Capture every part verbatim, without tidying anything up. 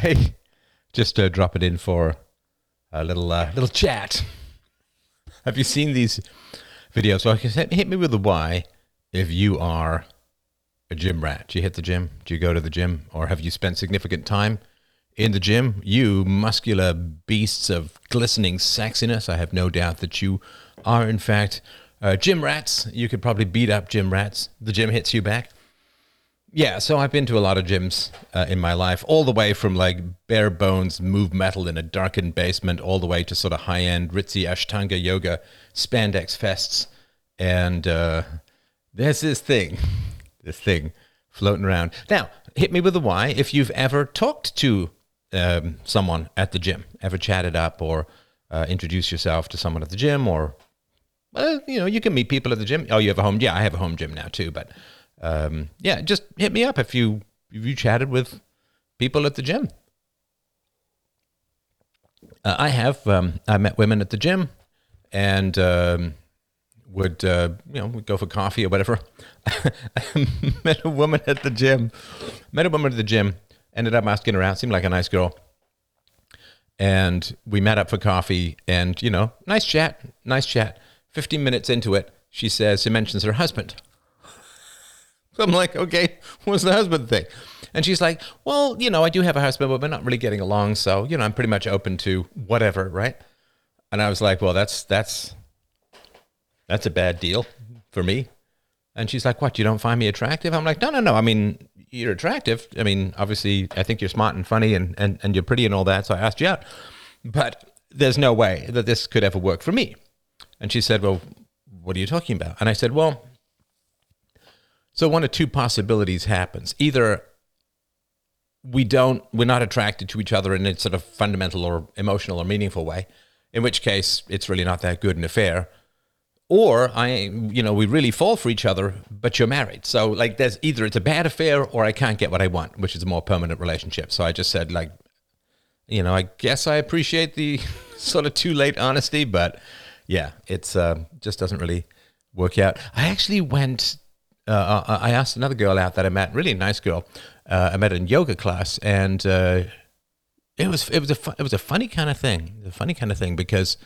Hey, just uh, drop it in for a little uh, little chat. Have you seen these videos? So hit me with the why if you are a gym rat. Do you hit the gym? Do you go to the gym? Or have you spent significant time in the gym? You muscular beasts of glistening sexiness. I have no doubt that you are, in fact, uh, gym rats. You could probably beat up gym rats. The gym hits you back. Yeah, so I've been to a lot of gyms uh, in my life, all the way from like bare bones move metal in a darkened basement, all the way to sort of high-end ritzy Ashtanga yoga spandex fests. And uh, there's this thing, this thing floating around. Now, hit me with a why if you've ever talked to um, someone at the gym, ever chatted up or uh, introduced yourself to someone at the gym, or, well, you know, you can meet people at the gym. Oh, you have a home? Yeah, I have a home gym now too, but... Um, yeah, just hit me up if you if you chatted with people at the gym. Uh, I have. Um, I met women at the gym, and um, would uh, you know would go for coffee or whatever. I met a woman at the gym. Met a woman at the gym. Ended up asking her out. Seemed like a nice girl. And we met up for coffee, and you know, nice chat, nice chat. Fifteen minutes into it, she says she mentions her husband. So I'm like, okay, what's the husband thing? And she's like, well, you know, I do have a husband, but we're not really getting along. So, you know, I'm pretty much open to whatever, right? And I was like, well, that's that's that's a bad deal for me. And she's like, what, you don't find me attractive? I'm like, no, no, no. I mean, you're attractive. I mean, obviously, I think you're smart and funny and, and, and you're pretty and all that. So I asked you out. But there's no way that this could ever work for me. And she said, well, what are you talking about? And I said, well... So one of two possibilities happens. Either we don't, we're not attracted to each other in a sort of fundamental or emotional or meaningful way, in which case it's really not that good an affair. Or I, you know, we really fall for each other, but you're married. So like there's either it's a bad affair or I can't get what I want, which is a more permanent relationship. So I just said like, you know, I guess I appreciate the sort of too late honesty, but yeah, it's uh, just doesn't really work out. I actually went... Uh, I asked another girl out that I met, really nice girl. Uh, I met in yoga class, and uh, it was it was a fu- it was a funny kind of thing, a funny kind of thing because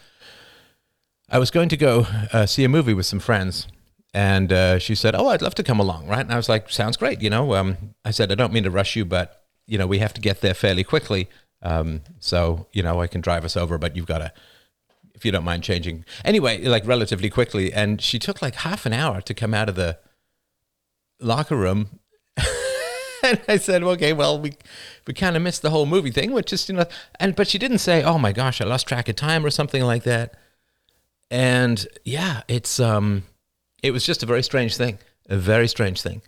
I was going to go uh, see a movie with some friends, and uh, she said, "Oh, I'd love to come along," right? And I was like, "Sounds great," you know. Um, I said, "I don't mean to rush you, but you know, we have to get there fairly quickly, um, so you know, I can drive us over, but you've got to." If you don't mind changing, anyway, like relatively quickly, and she took like half an hour to come out of the locker room. And I said, okay, well, we we kind of missed the whole movie thing, which is, you know, and but she didn't say, oh my gosh, I lost track of time or something like that. And yeah, it's um it was just a very strange thing, a very strange thing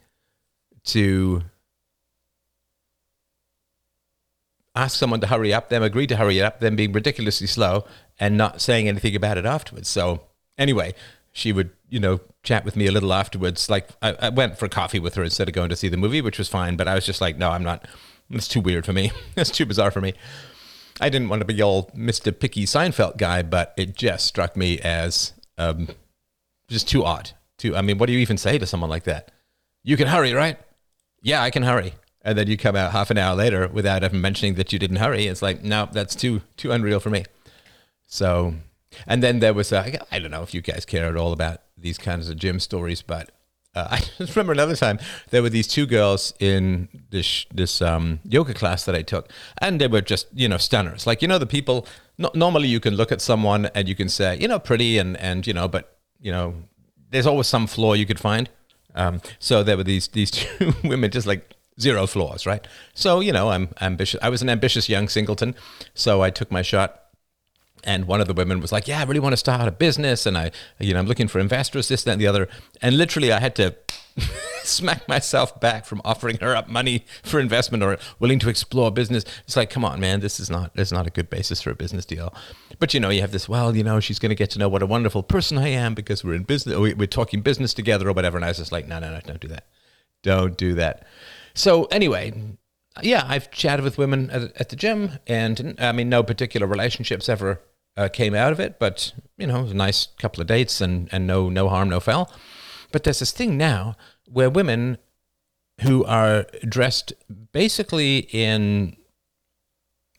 to ask someone to hurry up, them agree to hurry up, them being ridiculously slow and not saying anything about it afterwards. So anyway, she would, you know, chat with me a little afterwards. Like I, I went for coffee with her instead of going to see the movie, which was fine. But I was just like, no, I'm not. It's too weird for me. It's too bizarre for me. I didn't want to be all Mister Picky Seinfeld guy, but it just struck me as um, just too odd. Too. I mean, what do you even say to someone like that? You can hurry, right? Yeah, I can hurry. And then you come out half an hour later without even mentioning that you didn't hurry. It's like, no, that's too too unreal for me. So. And then there was, a, I don't know if you guys care at all about these kinds of gym stories, but uh, I just remember another time there were these two girls in this this um, yoga class that I took, and they were just, you know, stunners. Like, you know, the people, no, normally you can look at someone and you can say, you know, pretty and, and you know, but, you know, there's always some flaw you could find. Um, so there were these these two women, just like zero flaws, right? So, you know, I'm ambitious. I was an ambitious young singleton, so I took my shot. And one of the women was like, yeah, I really want to start a business. And I, you know, I'm looking for investors, this, that, and the other. And literally I had to smack myself back from offering her up money for investment or willing to explore business. It's like, come on, man, this is not, this is not a good basis for a business deal. But, you know, you have this, well, you know, she's going to get to know what a wonderful person I am because we're in business, we're talking business together or whatever. And I was just like, no, no, no, don't do that. Don't do that. So anyway, yeah, I've chatted with women at, at the gym, and I mean, no particular relationships ever Uh, came out of it, but you know, it was a nice couple of dates and, and no no harm, no foul. But there's this thing now where women who are dressed basically in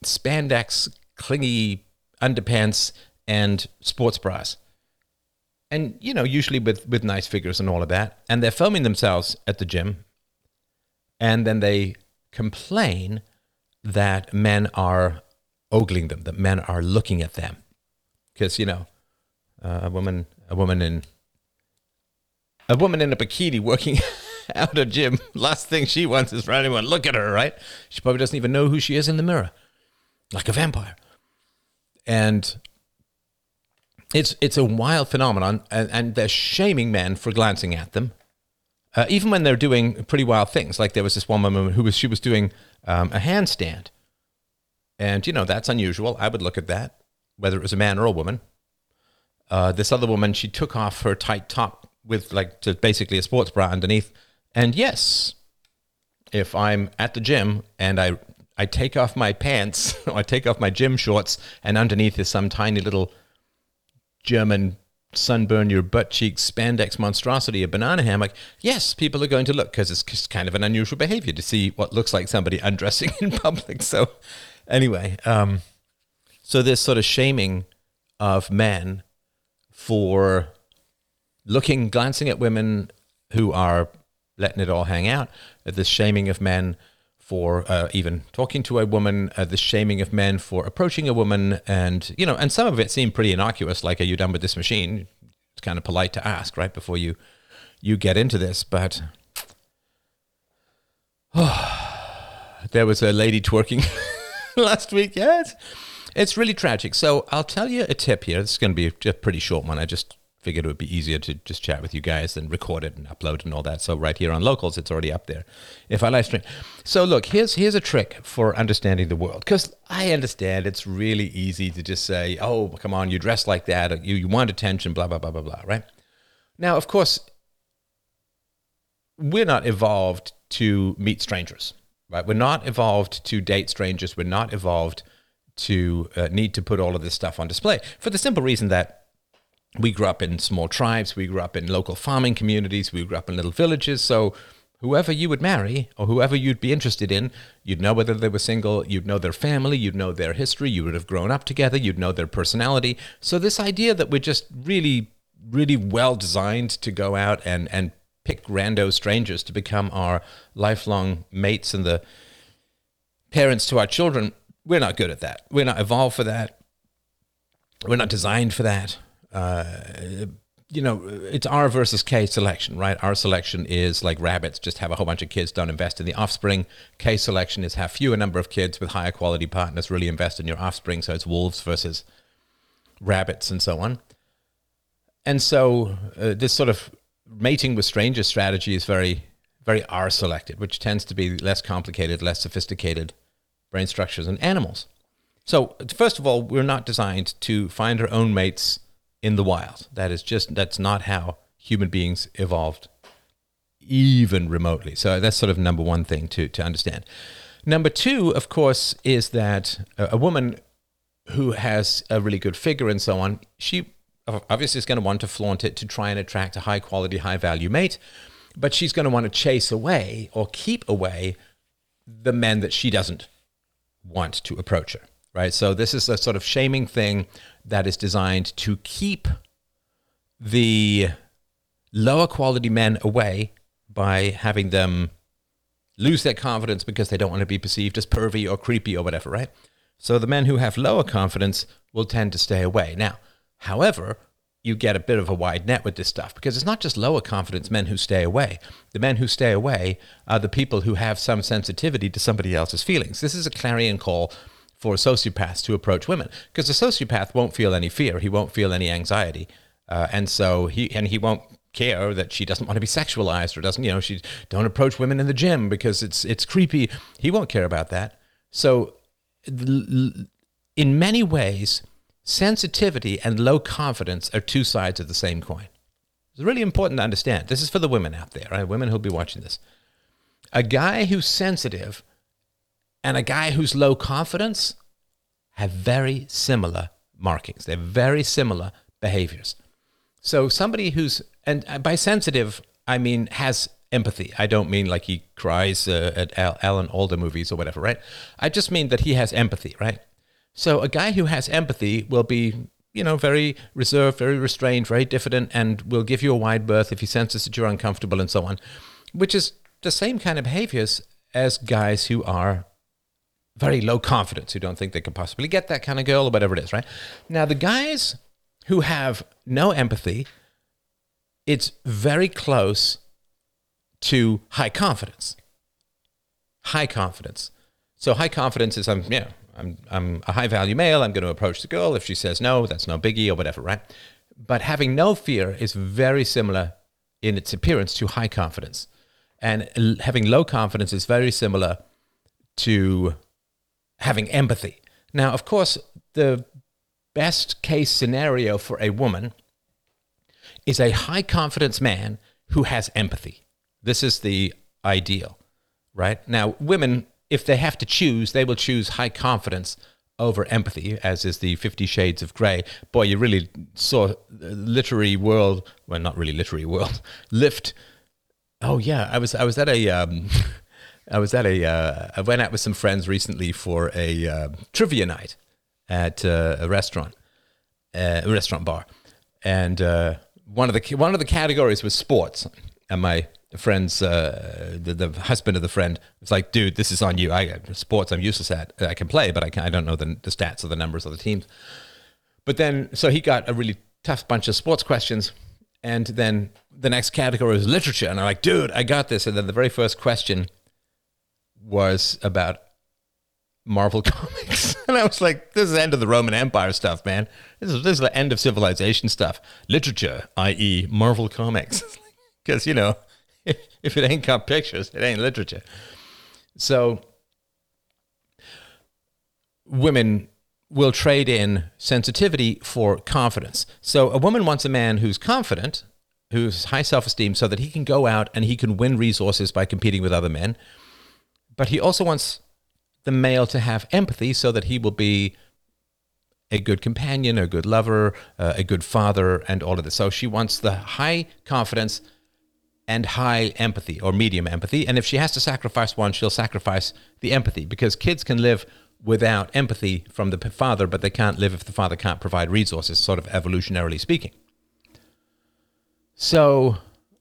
spandex, clingy underpants and sports bras. And, you know, usually with, with nice figures and all of that. And they're filming themselves at the gym. And then they complain that men are ogling them, that men are looking at them. Because, you know, uh, a woman, a woman in, a woman in a bikini working out a gym, last thing she wants is for anyone to look at her, right? She probably doesn't even know who she is in the mirror, like a vampire. And it's it's a wild phenomenon, and, and they're shaming men for glancing at them, uh, even when they're doing pretty wild things. Like there was this one woman who was she was doing um, a handstand, and you know that's unusual. I would look at that, whether it was a man or a woman. Uh, this other woman, she took off her tight top with like to basically a sports bra underneath. And yes, if I'm at the gym and I I take off my pants, or I take off my gym shorts, and underneath is some tiny little German sunburn your butt cheeks spandex monstrosity, a banana hammock, yes, people are going to look because it's just kind of an unusual behavior to see what looks like somebody undressing in public. So anyway, um, so this sort of shaming of men for looking, glancing at women who are letting it all hang out, the shaming of men for uh, even talking to a woman, uh, the shaming of men for approaching a woman, and you know, and some of it seemed pretty innocuous, like, "Are you done with this machine?" It's kind of polite to ask, right, before you you get into this. But oh, there was a lady twerking last week. Yeah, it's, it's really tragic. So I'll tell you a tip here. This is going to be a pretty short one. I just figured it would be easier to just chat with you guys than record it and upload and all that. So right here on Locals, it's already up there if I live stream. So look, here's here's a trick for understanding the world. Because I understand it's really easy to just say, "Oh, come on, you dress like that, or you, you want attention, blah, blah, blah, blah, blah," right? Now, of course, we're not evolved to meet strangers, right? We're not evolved to date strangers. We're not evolved to uh, need to put all of this stuff on display, for the simple reason that we grew up in small tribes, we grew up in local farming communities, we grew up in little villages. So whoever you would marry or whoever you'd be interested in, you'd know whether they were single, you'd know their family, you'd know their history, you would have grown up together, you'd know their personality. So this idea that we're just really, really well designed to go out and, and pick rando strangers to become our lifelong mates and the parents to our children, we're not good at that. We're not evolved for that. We're not designed for that. Uh, you know, it's R versus K selection, right? R selection is like rabbits, just have a whole bunch of kids, don't invest in the offspring. K selection is have fewer number of kids with higher quality partners, really invest in your offspring. So it's wolves versus rabbits and so on. And so uh, this sort of mating with strangers strategy is very, very R selected, which tends to be less complicated, less sophisticated brain structures in animals. So first of all, we're not designed to find our own mates in the wild. That is just, that's not how human beings evolved, even remotely. So that's sort of number one thing to, to understand. Number two, of course, is that a, a woman who has a really good figure and so on, she obviously is going to want to flaunt it to try and attract a high quality, high value mate, but she's going to want to chase away or keep away the men that she doesn't want to approach her. Right, so this is a sort of shaming thing that is designed to keep the lower quality men away by having them lose their confidence because they don't want to be perceived as pervy or creepy or whatever, right? So the men who have lower confidence will tend to stay away. Now, however, you get a bit of a wide net with this stuff because it's not just lower confidence men who stay away. The men who stay away are the people who have some sensitivity to somebody else's feelings. This is a clarion call for sociopaths to approach women, because a sociopath won't feel any fear, he won't feel any anxiety, uh, and so he and he won't care that she doesn't want to be sexualized or doesn't, you know, she don't approach women in the gym because it's it's creepy. He won't care about that. So, in many ways, sensitivity and low confidence are two sides of the same coin. It's really important to understand. This is for the women out there, right? Women who'll be watching this. A guy who's sensitive and a guy who's low confidence have very similar markings. They're very similar behaviors. So somebody who's, and by sensitive, I mean has empathy. I don't mean like he cries uh, at Al- Alan Alda movies or whatever, right? I just mean that he has empathy, right? So a guy who has empathy will be, you know, very reserved, very restrained, very diffident, and will give you a wide berth if he senses that you're uncomfortable and so on, which is the same kind of behaviors as guys who are very low confidence, who don't think they could possibly get that kind of girl or whatever it is, right? Now, the guys who have no empathy, it's very close to high confidence. High confidence. So high confidence is, I'm, yeah, I'm, I'm a high value male. I'm going to approach the girl. If she says no, that's no biggie or whatever, right? But having no fear is very similar in its appearance to high confidence. And l- having low confidence is very similar to having empathy. Now, of course, the best case scenario for a woman is a high confidence man who has empathy. This is the ideal, right? Now, women, if they have to choose, they will choose high confidence over empathy, as is the Fifty Shades of Grey. Boy, you really saw the literary world, well, not really literary world, lift. Oh yeah, I was I was at a um, I was at a uh, I went out with some friends recently for a uh, trivia night at uh, a restaurant, uh, a restaurant bar, and uh, one of the one of the categories was sports, and my friend's uh, the, the husband of the friend was like, dude, this is on you. I sports I'm useless at. I can play, but I can I don't know the, the stats or the numbers of the teams. But then, so he got a really tough bunch of sports questions, and then the next category was literature, and I'm like, dude, I got this. And then the very first question was about Marvel Comics, and I was like, this is the end of the Roman Empire stuff, man. This is this is the end of civilization stuff. Literature, that is. Marvel Comics, because you know. If it ain't got pictures, it ain't literature. So women will trade in sensitivity for confidence. So a woman wants a man who's confident, who's high self-esteem, so that he can go out and he can win resources by competing with other men. But he also wants the male to have empathy so that he will be a good companion, a good lover, uh, a good father, and all of this. So she wants the high confidence and high empathy, or medium empathy. And if she has to sacrifice one, she'll sacrifice the empathy, because kids can live without empathy from the father, but they can't live if the father can't provide resources, sort of evolutionarily speaking. So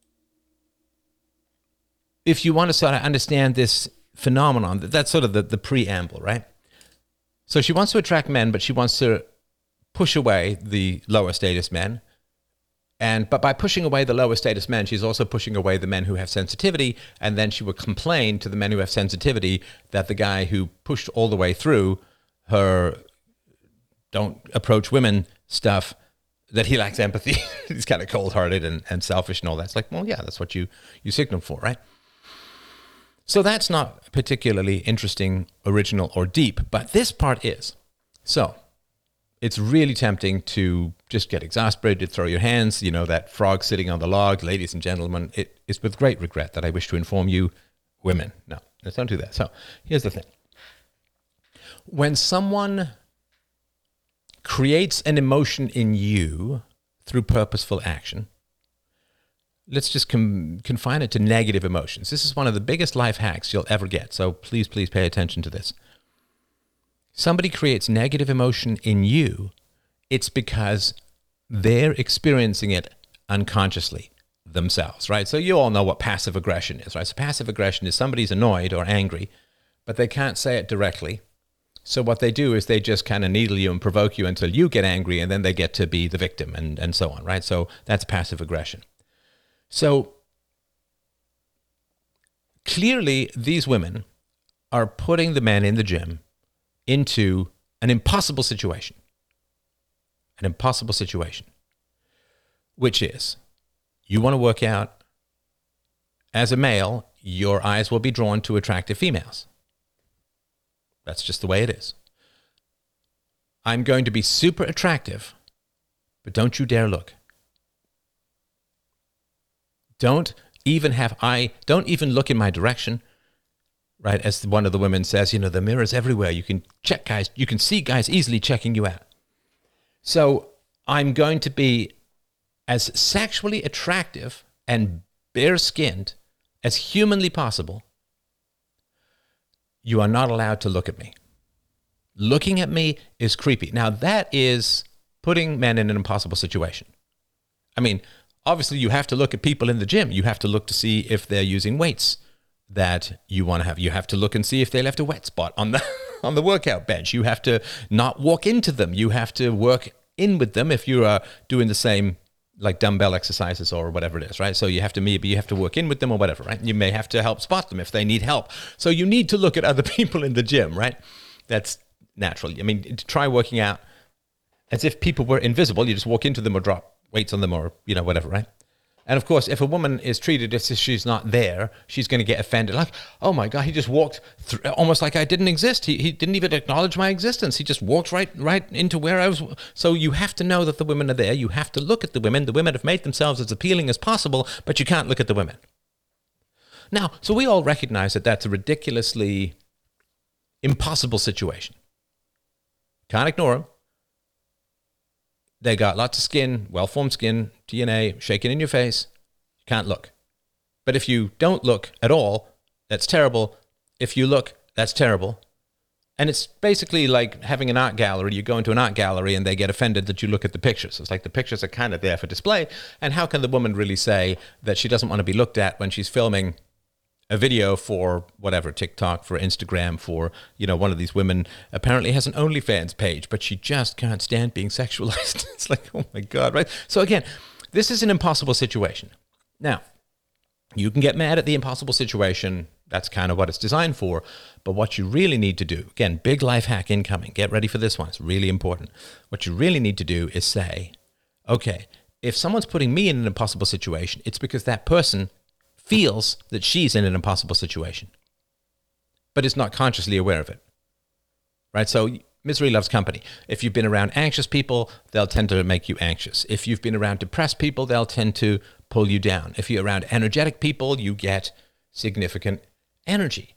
if you want to sort of understand this phenomenon, that's sort of the, the preamble, right? So she wants to attract men, but she wants to push away the lower status men. And but by pushing away the lower status men, she's also pushing away the men who have sensitivity, and then she would complain to the men who have sensitivity that the guy who pushed all the way through her don't approach women stuff, that he lacks empathy. He's kind of cold-hearted and, and selfish and all that. It's like, well, yeah, that's what you, you signal for, right? So that's not particularly interesting, original, or deep, but this part is. So it's really tempting to just get exasperated, throw your hands, you know, that frog sitting on the log. Ladies and gentlemen, it is with great regret that I wish to inform you, women, no, let's don't do that. So here's the thing. When someone creates an emotion in you through purposeful action, let's just com- confine it to negative emotions. This is one of the biggest life hacks you'll ever get, so please, please pay attention to this. Somebody creates negative emotion in you, it's because they're experiencing it unconsciously themselves, right? So you all know what passive aggression is, right? So passive aggression is somebody's annoyed or angry, but they can't say it directly. So what they do is they just kind of needle you and provoke you until you get angry, and then they get to be the victim and, and so on, right? So that's passive aggression. So clearly these women are putting the men in the gym into an impossible situation. An impossible situation. Which is, you want to work out, as a male, your eyes will be drawn to attractive females. That's just the way it is. I'm going to be super attractive, but don't you dare look. Don't even have eye, don't even look in my direction. Right, as one of the women says, you know, the mirror's everywhere. You can check guys, you can see guys easily checking you out. So I'm going to be as sexually attractive and bare-skinned as humanly possible, you are not allowed to look at me. Looking at me is creepy. Now, that is putting men in an impossible situation. I mean, obviously, you have to look at people in the gym. You have to look to see if they're using weights that you want to have. You have to look and see if they left a wet spot on the on the workout bench. You have to not walk into them. You have to work in with them if you are doing the same, like dumbbell exercises or whatever it is, right? So you have to maybe you have to work in with them or whatever, right? You may have to help spot them if they need help. So you need to look at other people in the gym, right? That's natural. I mean, try working out as if people were invisible. You just walk into them or drop weights on them or, you know, whatever, right? And of course, if a woman is treated as if she's not there, she's going to get offended. Like, oh my God, he just walked through, almost like I didn't exist. He he didn't even acknowledge my existence. He just walked right right into where I was. So you have to know that the women are there. You have to look at the women. The women have made themselves as appealing as possible, but you can't look at the women. Now, so we all recognize that that's a ridiculously impossible situation. Can't ignore them. They got lots of skin, well-formed skin, D N A, shaking in your face. You can't look. But if you don't look at all, that's terrible. If you look, that's terrible. And it's basically like having an art gallery. You go into an art gallery and they get offended that you look at the pictures. It's like the pictures are kind of there for display. And how can the woman really say that she doesn't want to be looked at when she's filming a video for whatever, TikTok, for Instagram, for, you know, one of these women apparently has an OnlyFans page, but she just can't stand being sexualized. It's like, oh my God, right? So again, this is an impossible situation. Now, you can get mad at the impossible situation. That's kind of what it's designed for. But what you really need to do, again, big life hack incoming. Get ready for this one. It's really important. What you really need to do is say, okay, if someone's putting me in an impossible situation, it's because that person feels that she's in an impossible situation, but is not consciously aware of it, right? So misery loves company. If you've been around anxious people, they'll tend to make you anxious. If you've been around depressed people, they'll tend to pull you down. If you're around energetic people, you get significant energy.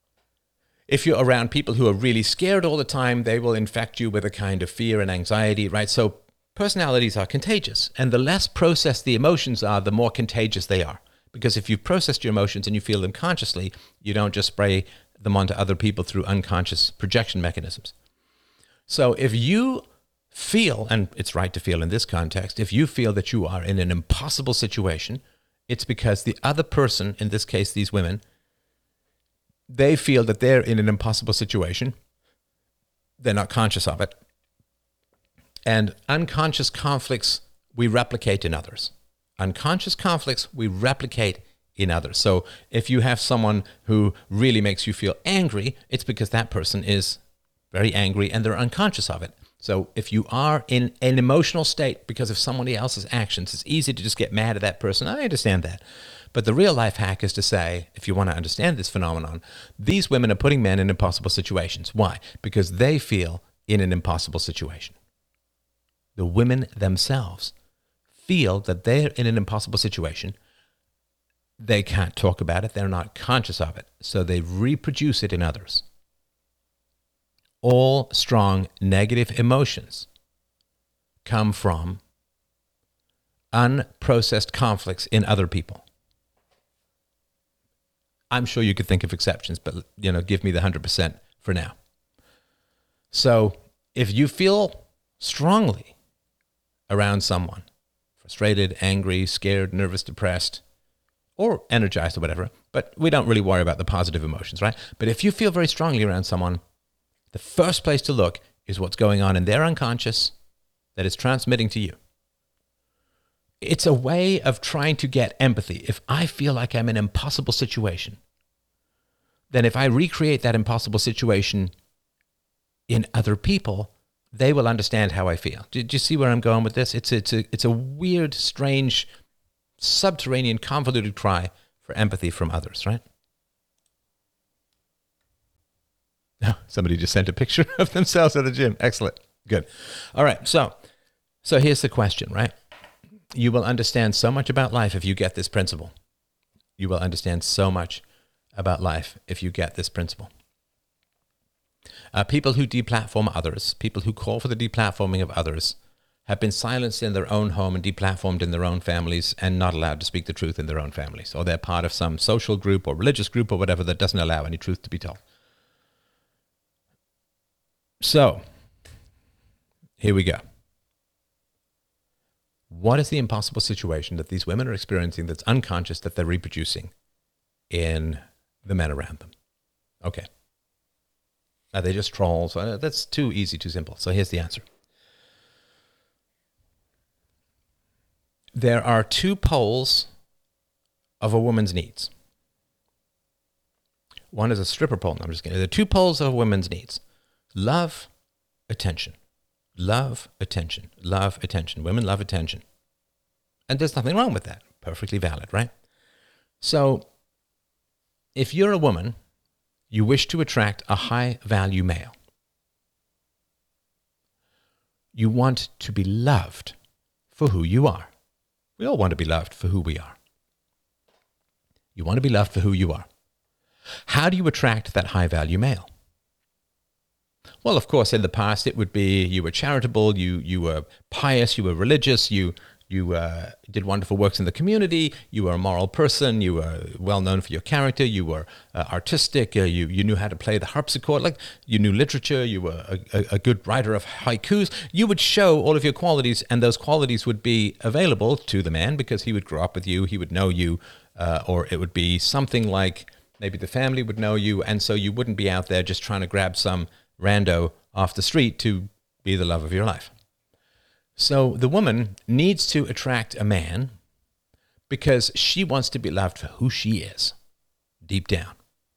If you're around people who are really scared all the time, they will infect you with a kind of fear and anxiety, right? So personalities are contagious, and the less processed the emotions are, the more contagious they are. Because if you've processed your emotions and you feel them consciously, you don't just spray them onto other people through unconscious projection mechanisms. So if you feel, and it's right to feel in this context, if you feel that you are in an impossible situation, it's because the other person, in this case, these women, they feel that they're in an impossible situation. They're not conscious of it. And unconscious conflicts we replicate in others. Unconscious conflicts we replicate in others. So if you have someone who really makes you feel angry, it's because that person is very angry and they're unconscious of it. So if you are in an emotional state because of somebody else's actions, it's easy to just get mad at that person. I understand that. But the real life hack is to say, if you want to understand this phenomenon, these women are putting men in impossible situations. Why? Because they feel in an impossible situation. The women themselves feel that they're in an impossible situation. They can't talk about it. They're not conscious of it. So they reproduce it in others. All strong negative emotions come from unprocessed conflicts in other people. I'm sure you could think of exceptions, but, you know, give me the one hundred percent for now. So if you feel strongly around someone, frustrated, angry, scared, nervous, depressed, or energized or whatever, but we don't really worry about the positive emotions, right? But if you feel very strongly around someone, the first place to look is what's going on in their unconscious that is transmitting to you. It's a way of trying to get empathy. If I feel like I'm in an impossible situation, then if I recreate that impossible situation in other people, they will understand how I feel. Do, do you see where I'm going with this? It's, it's, a, it's a weird, strange, subterranean, convoluted cry for empathy from others, right? Oh, somebody just sent a picture of themselves at the gym. Excellent. Good. All right. So, so here's the question, right? You will understand so much about life if you get this principle. You will understand so much about life if you get this principle. Uh, people who deplatform others, people who call for the deplatforming of others, have been silenced in their own home and deplatformed in their own families and not allowed to speak the truth in their own families. Or they're part of some social group or religious group or whatever that doesn't allow any truth to be told. So, here we go. What is the impossible situation that these women are experiencing that's unconscious that they're reproducing in the men around them? Okay. Are they just trolls? That's too easy, too simple. So here's the answer. There are two poles of a woman's needs. One is a stripper pole. No, I'm just kidding. There are two poles of a woman's needs. Love, attention. Love, attention. Love, attention. Women love attention. And there's nothing wrong with that. Perfectly valid, right? So, if you're a woman, you wish to attract a high-value male. You want to be loved for who you are. We all want to be loved for who we are. You want to be loved for who you are. How do you attract that high-value male? Well, of course, in the past, it would be you were charitable, you you were pious, you were religious, you you uh, did wonderful works in the community, you were a moral person, you were well known for your character, you were uh, artistic, uh, you you knew how to play the harpsichord, like you knew literature, you were a, a, a good writer of haikus. You would show all of your qualities, and those qualities would be available to the man because he would grow up with you, he would know you, uh, or it would be something like maybe the family would know you, and so you wouldn't be out there just trying to grab some rando off the street to be the love of your life. So the woman needs to attract a man because she wants to be loved for who she is, deep down.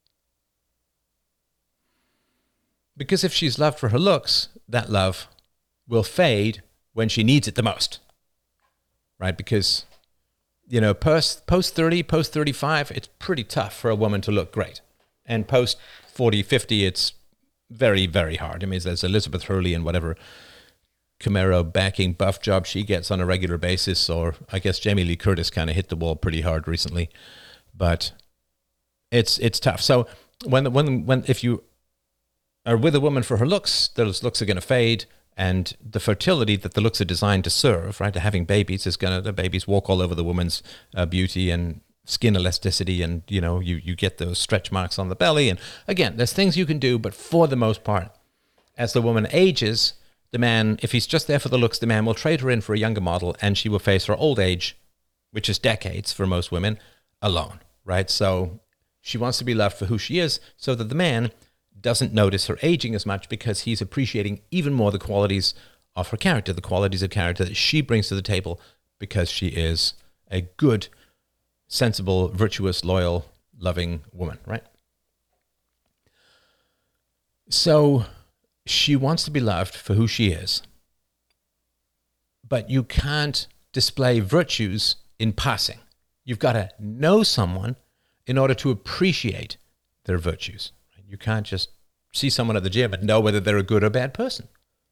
Because if she's loved for her looks, that love will fade when she needs it the most, right? Because, you know, post, post thirty, post thirty-five, it's pretty tough for a woman to look great. And post forty, fifty, it's very, very hard. I mean, there's Elizabeth Hurley and whatever Camaro backing buff job she gets on a regular basis, or I guess Jamie Lee Curtis kind of hit the wall pretty hard recently, but it's it's tough. So when when when if you are with a woman for her looks, those looks are going to fade, and the fertility that the looks are designed to serve, right, to having babies is going to the babies walk all over the woman's uh, beauty and skin elasticity, and you know you you get those stretch marks on the belly. And again, there's things you can do, but for the most part, as the woman ages, the man, if he's just there for the looks, the man will trade her in for a younger model, and she will face her old age, which is decades for most women, alone, right? So she wants to be loved for who she is, so that the man doesn't notice her aging as much because he's appreciating even more the qualities of her character, the qualities of character that she brings to the table because she is a good, sensible, virtuous, loyal, loving woman, right? So she wants to be loved for who she is, but you can't display virtues in passing. You've got to know someone in order to appreciate their virtues. You can't just see someone at the gym and know whether they're a good or bad person.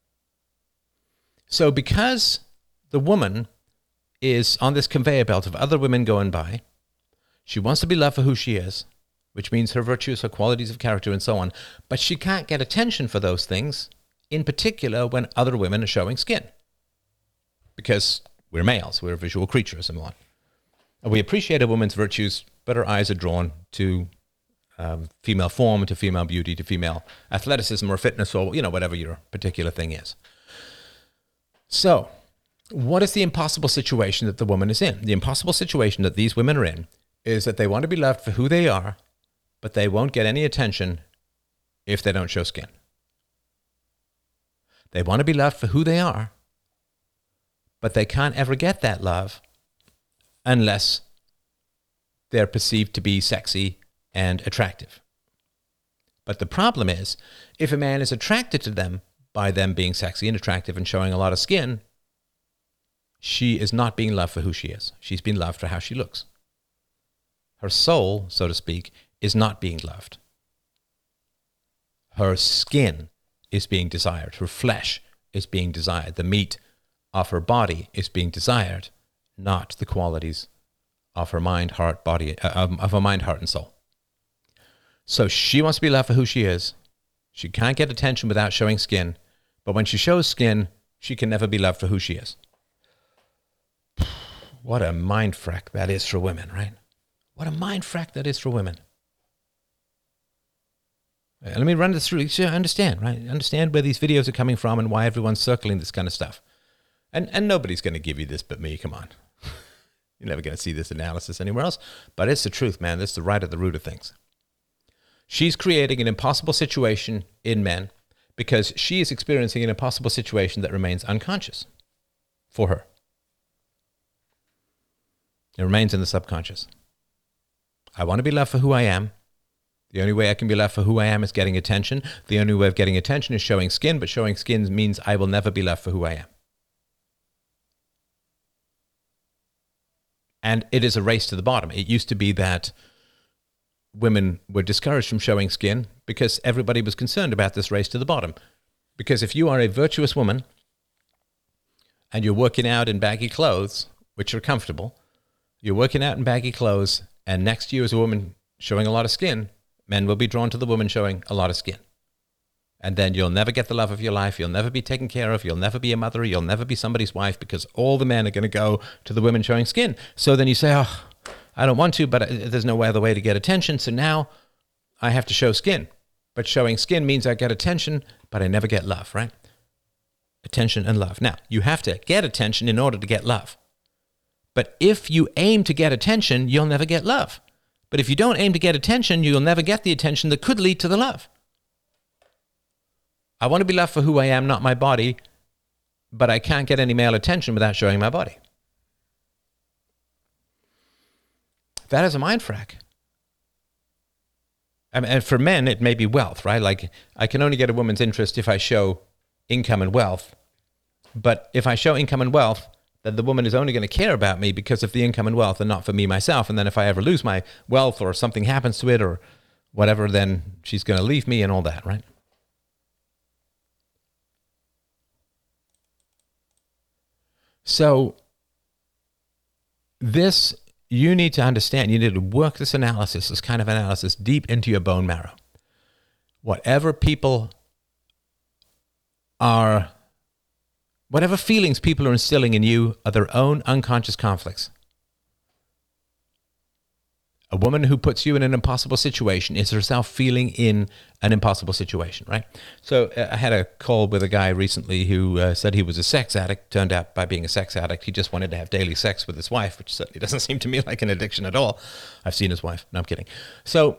So because the woman is on this conveyor belt of other women going by, she wants to be loved for who she is, which means her virtues, her qualities of character, and so on. But she can't get attention for those things, in particular when other women are showing skin. Because we're males, we're visual creatures and so on. And we appreciate a woman's virtues, but our eyes are drawn to um, female form, to female beauty, to female athleticism or fitness, or you know whatever your particular thing is. So, what is the impossible situation that the woman is in? The impossible situation that these women are in is that they want to be loved for who they are, but they won't get any attention if they don't show skin. They want to be loved for who they are, but they can't ever get that love unless they're perceived to be sexy and attractive. But the problem is, if a man is attracted to them by them being sexy and attractive and showing a lot of skin, she is not being loved for who she is. She's being loved for how she looks. Her soul, so to speak, is not being loved. Her skin is being desired. Her flesh is being desired. The meat of her body is being desired, not the qualities of her mind, heart, body, uh, of her mind, heart, and soul. So she wants to be loved for who she is. She can't get attention without showing skin. But when she shows skin, she can never be loved for who she is. What a mind frack that is for women, right? What a mind frack that is for women. Let me run this through so you understand, right? Understand where these videos are coming from and why everyone's circling this kind of stuff. And and nobody's going to give you this but me, come on. You're never going to see this analysis anywhere else. But it's the truth, man. This is the right at the root of things. She's creating an impossible situation in men because she is experiencing an impossible situation that remains unconscious for her. It remains in the subconscious. I want to be loved for who I am. The only way I can be loved for who I am is getting attention. The only way of getting attention is showing skin, but showing skin means I will never be loved for who I am. And it is a race to the bottom. It used to be that women were discouraged from showing skin because everybody was concerned about this race to the bottom. Because if you are a virtuous woman and you're working out in baggy clothes, which are comfortable, you're working out in baggy clothes, and next to you is a woman showing a lot of skin, men will be drawn to the woman showing a lot of skin. And then you'll never get the love of your life. You'll never be taken care of. You'll never be a mother. You'll never be somebody's wife because all the men are going to go to the women showing skin. So then you say, oh, I don't want to, but there's no other way to get attention. So now I have to show skin. But showing skin means I get attention, but I never get love, right? Attention and love. Now, you have to get attention in order to get love. But if you aim to get attention, you'll never get love. But if you don't aim to get attention, you'll never get the attention that could lead to the love. I want to be loved for who I am, not my body, but I can't get any male attention without showing my body. That is a mind frack. I mean, and for men, it may be wealth, right? Like, I can only get a woman's interest if I show income and wealth. But if I show income and wealth, then the woman is only going to care about me because of the income and wealth and not for me myself. And then if I ever lose my wealth or something happens to it or whatever, then she's going to leave me and all that, right? So this, you need to understand, you need to work this analysis, this kind of analysis deep into your bone marrow. Whatever people are, whatever feelings people are instilling in you are their own unconscious conflicts. A woman who puts you in an impossible situation is herself feeling in an impossible situation, right? So uh, I had a call with a guy recently who uh, said he was a sex addict. Turned out by being a sex addict, he just wanted to have daily sex with his wife, which certainly doesn't seem to me like an addiction at all. I've seen his wife. No, I'm kidding. So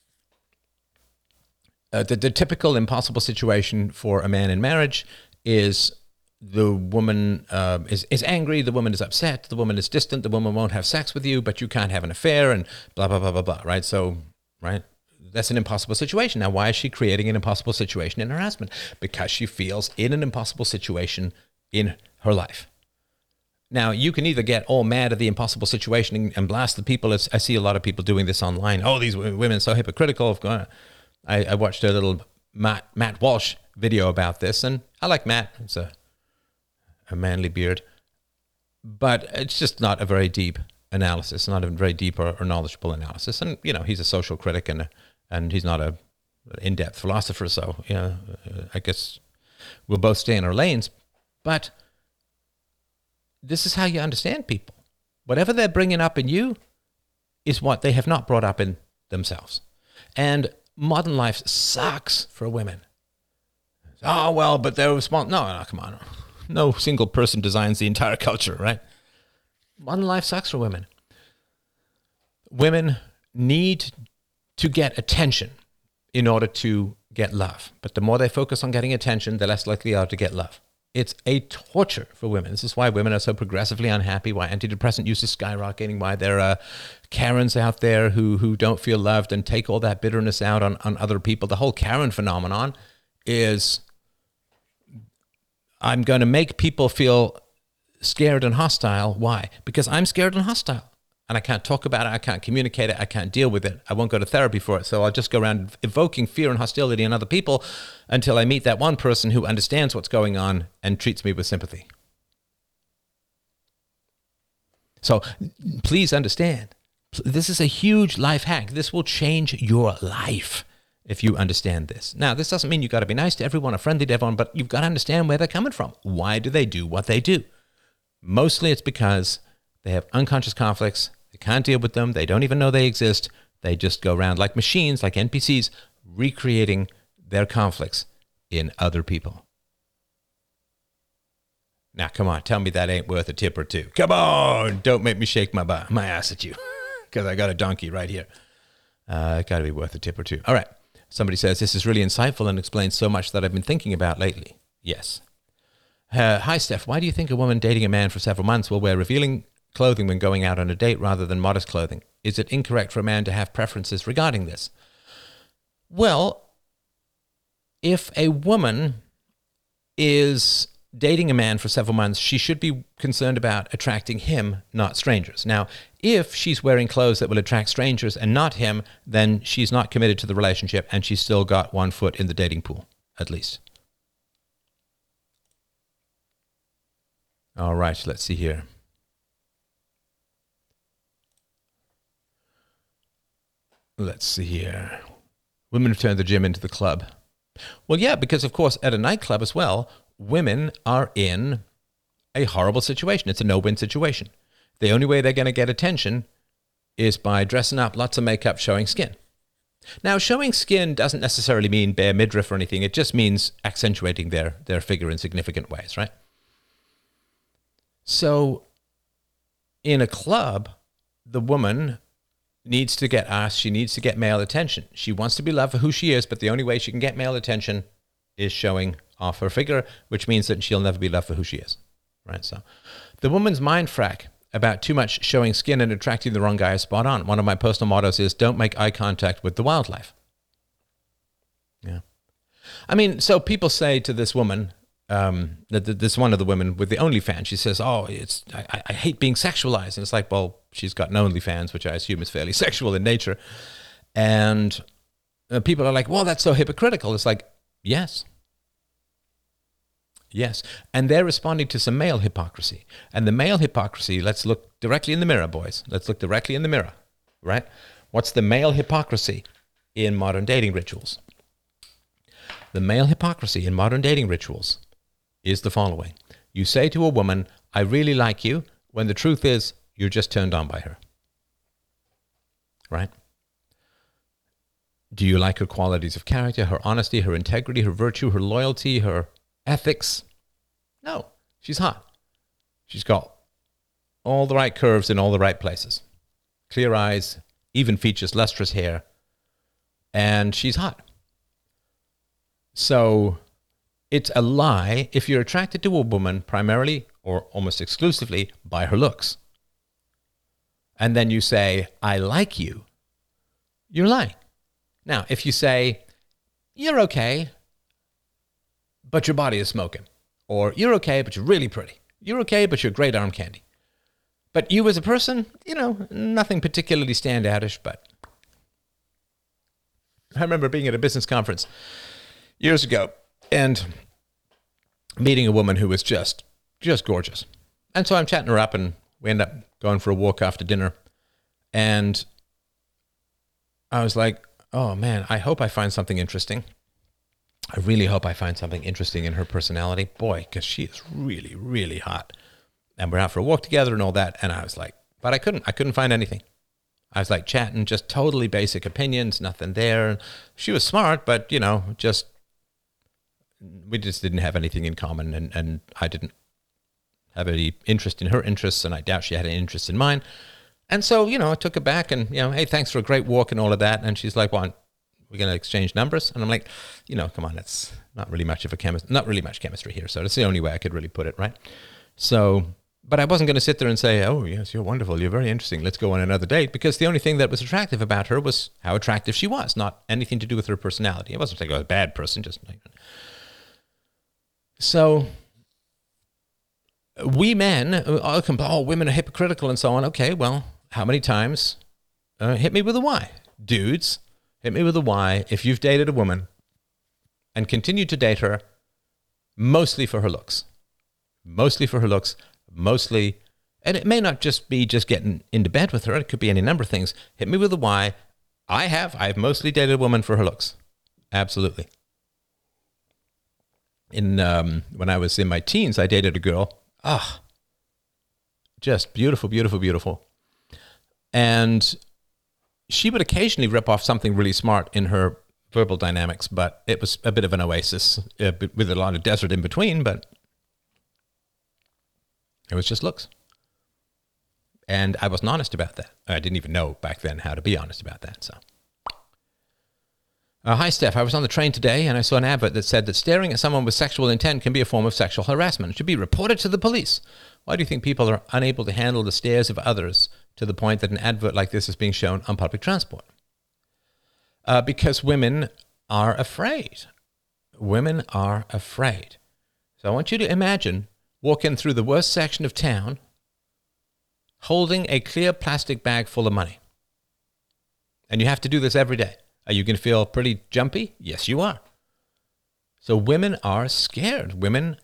uh, the, the typical impossible situation for a man in marriage is the woman uh, is, is angry, the woman is upset, the woman is distant, the woman won't have sex with you, but you can't have an affair, and blah, blah, blah, blah, blah, right? So, right, that's an impossible situation. Now, why is she creating an impossible situation in her husband? Because she feels in an impossible situation in her life. Now, you can either get all mad at the impossible situation and blast the people. As I see a lot of people doing this online. Oh, these women are so hypocritical. I, I watched a little Matt, Matt Walsh video about this, and I like Matt. It's a a manly beard, but it's just not a very deep analysis, not a very deep or, or knowledgeable analysis. And, you know, he's a social critic and and he's not a in-depth philosopher. So, you know, I guess we'll both stay in our lanes. But this is how you understand people. Whatever they're bringing up in you is what they have not brought up in themselves. And modern life sucks for women. Oh, well, but they're responsible. No, no, come on. No single person designs the entire culture, right? Modern life sucks for women. Women need to get attention in order to get love. But the more they focus on getting attention, the less likely they are to get love. It's a torture for women. This is why women are so progressively unhappy, why antidepressant use is skyrocketing, why there are Karens out there who, who don't feel loved and take all that bitterness out on, on other people. The whole Karen phenomenon is, I'm going to make people feel scared and hostile. Why? Because I'm scared and hostile. And I can't talk about it. I can't communicate it. I can't deal with it. I won't go to therapy for it. So I'll just go around evoking fear and hostility in other people until I meet that one person who understands what's going on and treats me with sympathy. So please understand, this is a huge life hack. This will change your life. if you understand this. Now, this doesn't mean you've got to be nice to everyone or friendly to everyone, but you've got to understand where they're coming from. Why do they do what they do? Mostly it's because they have unconscious conflicts. They can't deal with them. They don't even know they exist. They just go around like machines, like N P Cs, recreating their conflicts in other people. Now, come on, tell me that ain't worth a tip or two. Come on, don't make me shake my, butt, my ass at you, because I got a donkey right here. Uh, it got to be worth a tip or two. All right. Somebody says, this is really insightful and explains so much that I've been thinking about lately. Yes. Uh, hi, Steph. Why do you think a woman dating a man for several months will wear revealing clothing when going out on a date rather than modest clothing? Is it incorrect for a man to have preferences regarding this? Well, if a woman is dating a man for several months, she should be concerned about attracting him, not strangers. Now, if she's wearing clothes that will attract strangers and not him, then she's not committed to the relationship and she's still got one foot in the dating pool, at least. All right, let's see here. Let's see here. Women have turned the gym into the club. Well, yeah, because of course at a nightclub as well, women are in a horrible situation. It's a no-win situation. The only way they're going to get attention is by dressing up, lots of makeup, showing skin. Now, showing skin doesn't necessarily mean bare midriff or anything. It just means accentuating their, their figure in significant ways, right? So in a club, the woman needs to get asked, she needs to get male attention. She wants to be loved for who she is, but the only way she can get male attention is showing off her figure, which means that she'll never be loved for who she is, right? So the woman's mind frack about too much showing skin and attracting the wrong guy is spot on. One of my personal mottos is don't make eye contact with the wildlife. Yeah. I mean, so people say to this woman, um, that this one of the women with the OnlyFans, she says, oh, it's I, I hate being sexualized. And it's like, well, she's got an OnlyFans, which I assume is fairly sexual in nature. And uh, people are like, well, that's so hypocritical. It's like, yes. Yes. And they're responding to some male hypocrisy. And the male hypocrisy, let's look directly in the mirror, boys. Let's look directly in the mirror, right? What's the male hypocrisy in modern dating rituals? The male hypocrisy in modern dating rituals is the following. You say to a woman, I really like you, when the truth is you're just turned on by her. Right? Do you like her qualities of character, her honesty, her integrity, her virtue, her loyalty, her ethics? No, she's hot. She's got all the right curves in all the right places. Clear eyes, even features, lustrous hair, and she's hot. So it's a lie if you're attracted to a woman primarily or almost exclusively by her looks. And then you say, I like you, you're lying. Now, if you say, you're okay, but your body is smoking, or you're okay, but you're really pretty, you're okay, but you're great arm candy, but you as a person, you know, nothing particularly standoutish, but I remember being at a business conference years ago and meeting a woman who was just, just gorgeous. And so I'm chatting her up and we end up going for a walk after dinner. And I was like, oh man, I hope I find something interesting. I really hope I find something interesting in her personality. Boy, because she is really, really hot. And we're out for a walk together and all that. And I was like, but I couldn't, I couldn't find anything. I was like chatting, just totally basic opinions, nothing there. She was smart, but you know, just, we just didn't have anything in common. And, and I didn't have any interest in her interests. And I doubt she had any interest in mine. And so, you know, I took her back and, you know, hey, thanks for a great walk and all of that. And she's like, well, we're going to exchange numbers. And I'm like, you know, come on, that's not really much of a chemistry, not really much chemistry here. So that's the only way I could really put it, right? So, but I wasn't going to sit there and say, oh, yes, you're wonderful. You're very interesting. Let's go on another date. Because the only thing that was attractive about her was how attractive she was, not anything to do with her personality. I wasn't saying I was a bad person, just like, so we men, oh, women are hypocritical and so on. Okay, well, how many times? Uh, hit me with a why. Dudes, hit me with a why if you've dated a woman and continued to date her mostly for her looks. Mostly for her looks, mostly, and it may not just be just getting into bed with her. It could be any number of things. Hit me with a why. I have. I've mostly dated a woman for her looks. Absolutely. In um, when I was in my teens, I dated a girl. Ah, just beautiful, beautiful, beautiful. And she would occasionally rip off something really smart in her verbal dynamics, but it was a bit of an oasis uh, with a lot of desert in between, but it was just looks. And I wasn't honest about that. I didn't even know back then how to be honest about that. So, uh, hi, Steph. I was on the train today and I saw an advert that said that staring at someone with sexual intent can be a form of sexual harassment. It should be reported to the police. Why do you think people are unable to handle the stares of others to the point that an advert like this is being shown on public transport? Uh, because women are afraid. Women are afraid. So I want you to imagine walking through the worst section of town holding a clear plastic bag full of money. And you have to do this every day. Are you going to feel pretty jumpy? Yes, you are. So women are scared. Women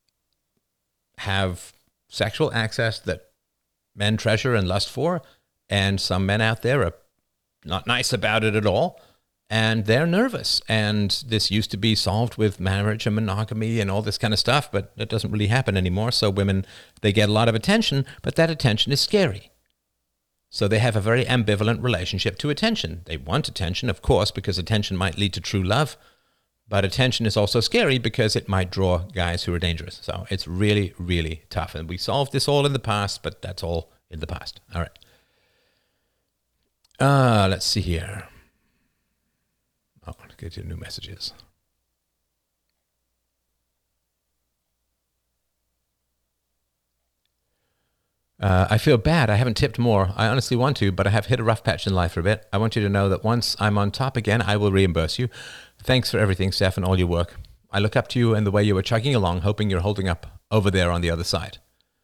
have sexual access that men treasure and lust for, and some men out there are not nice about it at all, and they're nervous. And this used to be solved with marriage and monogamy and all this kind of stuff, but it doesn't really happen anymore. So women, they get a lot of attention, but that attention is scary. So they have a very ambivalent relationship to attention. They want attention, of course, because attention might lead to true love, but attention is also scary because it might draw guys who are dangerous. So it's really, really tough. And we solved this all in the past, but that's all in the past. All right. Uh, let's see here. Oh, let's get to new messages. Uh, I feel bad. I haven't tipped more. I honestly want to, but I have hit a rough patch in life for a bit. I want you to know that once I'm on top again, I will reimburse you. Thanks for everything, Steph, and all your work. I look up to you and the way you were chugging along, hoping you're holding up over there on the other side.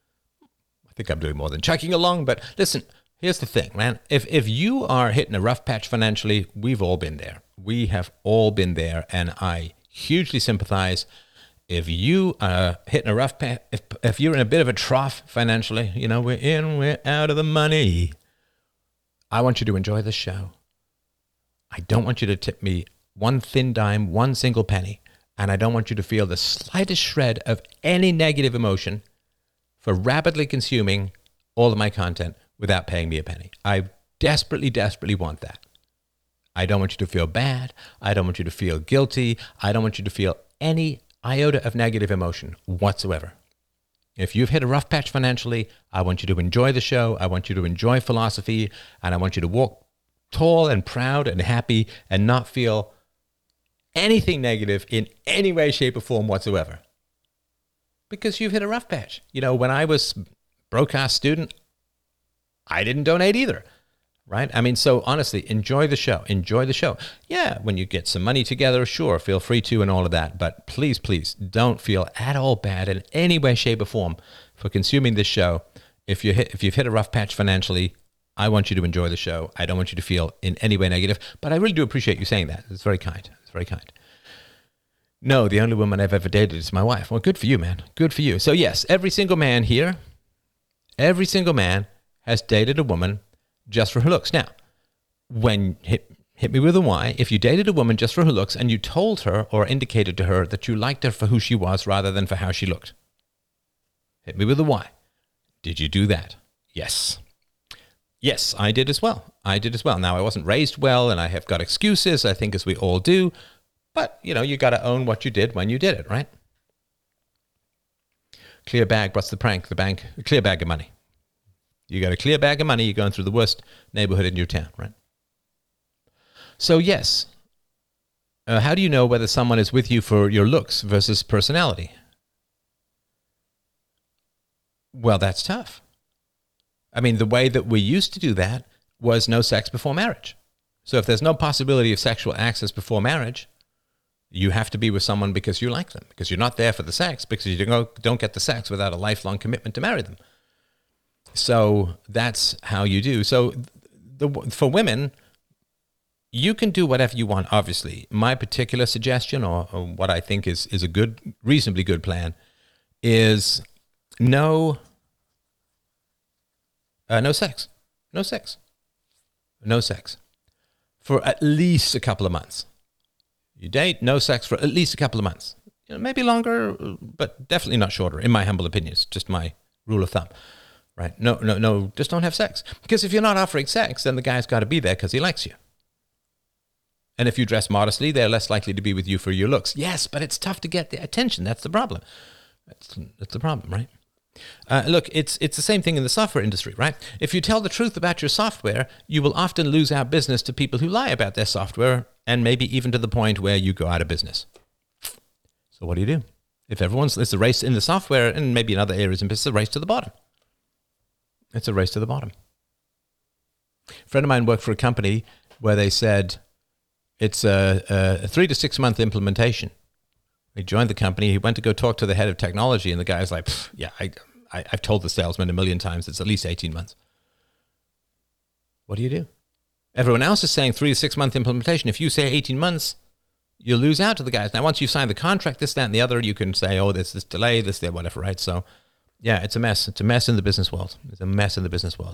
I think I'm doing more than chugging along, but listen, here's the thing, man. If if you are hitting a rough patch financially, we've all been there. We have all been there, and I hugely sympathize. If you are hitting a rough patch, if, if you're in a bit of a trough financially, you know, we're in, we're out of the money. I want you to enjoy the show. I don't want you to tip me one thin dime, one single penny, and I don't want you to feel the slightest shred of any negative emotion for rapidly consuming all of my content without paying me a penny. I desperately, desperately want that. I don't want you to feel bad. I don't want you to feel guilty. I don't want you to feel any iota of negative emotion whatsoever. If you've hit a rough patch financially, I want you to enjoy the show. I want you to enjoy philosophy, and I want you to walk tall and proud and happy and not feel anything negative in any way, shape, or form whatsoever. Because you've hit a rough patch. You know, when I was broadcast student, I didn't donate either. Right? I mean, so honestly, enjoy the show. Enjoy the show. Yeah, when you get some money together, sure, feel free to and all of that. But please, please don't feel at all bad in any way, shape, or form for consuming this show. If you hit, if you've hit a rough patch financially, I want you to enjoy the show. I don't want you to feel in any way negative. But I really do appreciate you saying that. It's very kind. It's very kind. No, the only woman I've ever dated is my wife. Well, good for you, man. Good for you. So yes, every single man here, every single man has dated a woman just for her looks. Now, when hit, hit me with a why, if you dated a woman just for her looks and you told her or indicated to her that you liked her for who she was rather than for how she looked, hit me with a why. Did you do that? Yes. Yes, I did as well. I did as well. Now, I wasn't raised well and I have got excuses, I think, as we all do. But, you know, you got to own what you did when you did it, right? Clear bag, what's the prank? The bank, a clear bag of money. You got a clear bag of money, you're going through the worst neighborhood in your town, right? So yes, uh, how do you know whether someone is with you for your looks versus personality? Well, that's tough. I mean, the way that we used to do that was no sex before marriage. So if there's no possibility of sexual access before marriage, you have to be with someone because you like them, because you're not there for the sex, because you don't, don't get the sex without a lifelong commitment to marry them. So that's how you do. So the, for women, you can do whatever you want, obviously. My particular suggestion, or, or what I think is, is a good, reasonably good plan, is no, uh, no sex. No sex. No sex. For at least a couple of months. You date, no sex for at least a couple of months. You know, maybe longer, but definitely not shorter, in my humble opinion. It's just my rule of thumb, right? No, no, no, just don't have sex. Because if you're not offering sex, then the guy's got to be there because he likes you. And if you dress modestly, they're less likely to be with you for your looks. Yes, but it's tough to get the attention. That's the problem. That's, that's the problem, right? Uh, look, it's it's the same thing in the software industry, right? If you tell the truth about your software, you will often lose out business to people who lie about their software, and maybe even to the point where you go out of business. So what do you do? If everyone's, it's a race in the software and maybe in other areas, and it's a race to the bottom. It's a race to the bottom. A friend of mine worked for a company where they said it's a, a three to six month implementation. He joined the company. He went to go talk to the head of technology, and the guy's like, yeah, I, I, I've told the salesman a million times it's at least eighteen months. What do you do? Everyone else is saying three to six month implementation. If you say eighteen months, you'll lose out to the guys. Now, once you've signed the contract, this, that, and the other, you can say, oh, there's this delay, this, that, whatever, right? So, yeah, it's a mess. It's a mess in the business world. It's a mess in the business world.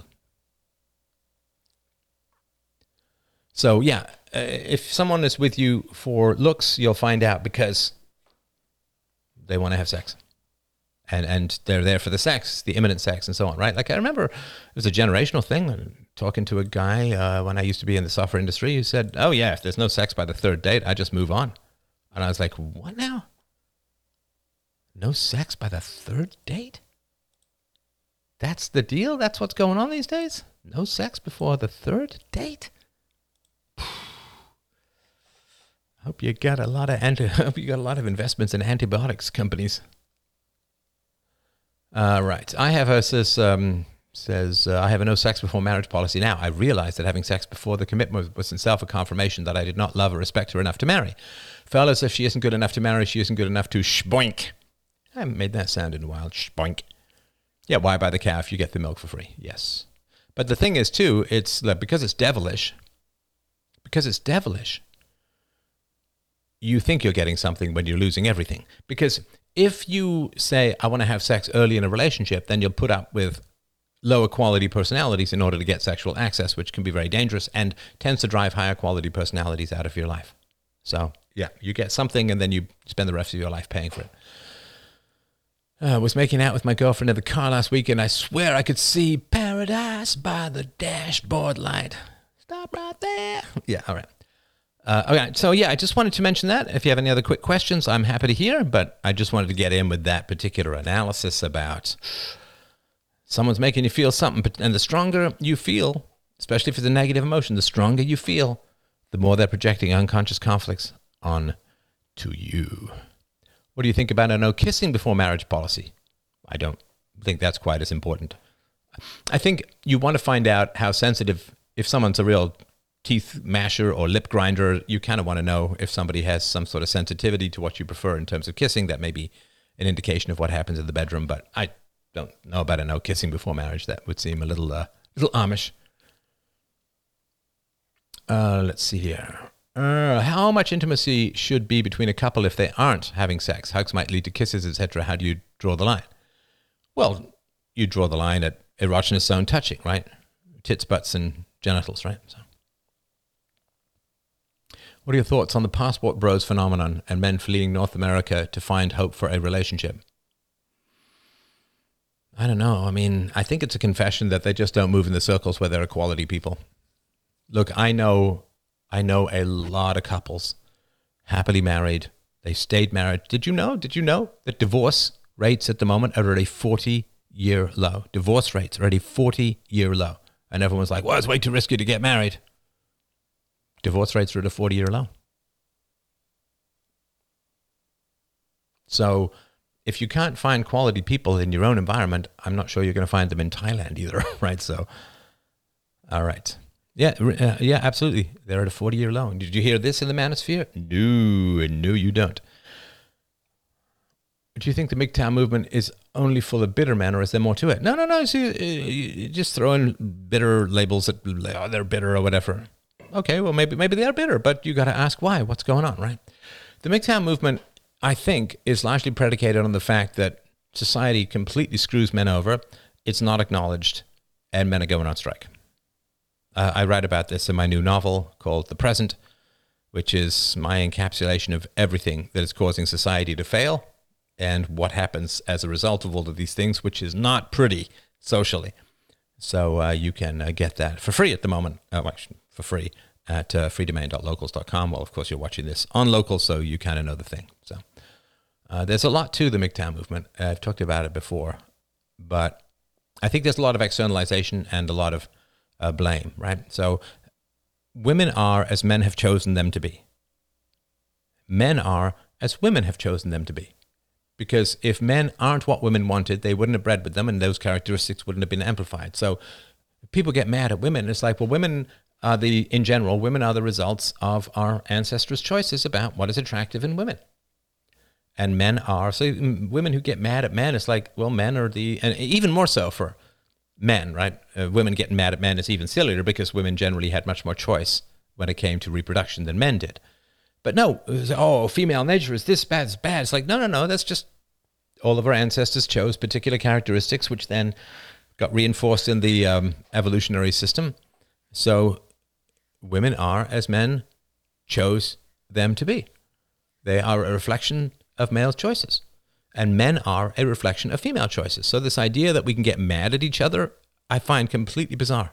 So, yeah, uh, if someone is with you for looks, you'll find out because they want to have sex. And and they're there for the sex, the imminent sex, and so on, right? Like, I remember it was a generational thing. Talking to a guy uh, when I used to be in the software industry who said, oh, yeah, if there's no sex by the third date, I just move on. And I was like, what now? No sex by the third date? That's the deal? That's what's going on these days? No sex before the third date? Hope you got a lot of anti- hope you got a lot of investments in antibiotics companies. Uh, right. I have a says um, says uh, I have a no sex before marriage policy now. I realized that having sex before the commitment was itself a confirmation that I did not love or respect her enough to marry. Fellas, if she isn't good enough to marry, she isn't good enough to shboink. I haven't made that sound in a while. Shboink. Yeah, why buy the cow if you get the milk for free? Yes. But the thing is, too, it's like, because it's devilish, because it's devilish, you think you're getting something when you're losing everything. Because if you say, I want to have sex early in a relationship, then you'll put up with lower quality personalities in order to get sexual access, which can be very dangerous and tends to drive higher quality personalities out of your life. So, yeah, you get something and then you spend the rest of your life paying for it. I was making out with my girlfriend in the car last week, and I swear I could see paradise by the dashboard light. Stop right there. Yeah, all right. Uh, okay, so yeah, I just wanted to mention that. If you have any other quick questions, I'm happy to hear, but I just wanted to get in with that particular analysis about someone's making you feel something, and the stronger you feel, especially if it's a negative emotion, the stronger you feel, the more they're projecting unconscious conflicts on to you. What do you think about a no kissing before marriage policy? I don't think that's quite as important. I think you want to find out how sensitive, if someone's a real teeth masher or lip grinder, you kind of want to know if somebody has some sort of sensitivity to what you prefer in terms of kissing. That may be an indication of what happens in the bedroom, but I don't know about a no kissing before marriage. That would seem a little, uh, little Amish. Uh, let's see here. Uh, how much intimacy should be between a couple if they aren't having sex? Hugs might lead to kisses, et cetera. How do you draw the line? Well, you draw the line at erogenous zone touching, right? Tits, butts, and genitals, right? So, what are your thoughts on the passport bros phenomenon and men fleeing North America to find hope for a relationship? I don't know. I mean, I think it's a confession that they just don't move in the circles where they're equality people. Look, I know... I know a lot of couples happily married. They stayed married. Did you know? Did you know that divorce rates at the moment are at a forty-year low? Divorce rates are at a forty-year low. And everyone's like, well, it's way too risky to get married. Divorce rates are at a forty-year low. So if you can't find quality people in your own environment, I'm not sure you're going to find them in Thailand either, right? So, all right. Yeah, uh, yeah, absolutely. They're at a forty-year low. Did you hear this in the manosphere? No, no, you don't. Do you think the M G T O W movement is only full of bitter men, or is there more to it? No, no, no. See, you just throw in bitter labels that oh, they're bitter or whatever. Okay, well, maybe maybe they are bitter, but you got to ask why. What's going on, right? The M G T O W movement, I think, is largely predicated on the fact that society completely screws men over. It's not acknowledged, and men are going on strike. Uh, I write about this in my new novel called The Present, which is my encapsulation of everything that is causing society to fail and what happens as a result of all of these things, which is not pretty socially. So uh, you can uh, get that for free at the moment, uh, actually, for free at uh, free domain dot locals dot com. Well, of course, you're watching this on Locals, so you kind of know the thing. So uh, there's a lot to the M G T O W movement. Uh, I've talked about it before, but I think there's a lot of externalization and a lot of uh, blame, right? So women are as men have chosen them to be. Men are as women have chosen them to be. Because if men aren't what women wanted, they wouldn't have bred with them, and those characteristics wouldn't have been amplified. So people get mad at women. It's like, well, women are the, in general, women are the results of our ancestors' choices about what is attractive in women. And men are, so women who get mad at men, it's like, well, men are the, and even more so for men, right? Uh, women getting mad at men is even sillier because women generally had much more choice when it came to reproduction than men did. But no, it was, oh, female nature is this bad, it's bad. It's like, no, no, no, that's just all of our ancestors chose particular characteristics, which then got reinforced in the um, evolutionary system. So women are as men chose them to be. They are a reflection of male choices. And men are a reflection of female choices. So this idea that we can get mad at each other, I find completely bizarre.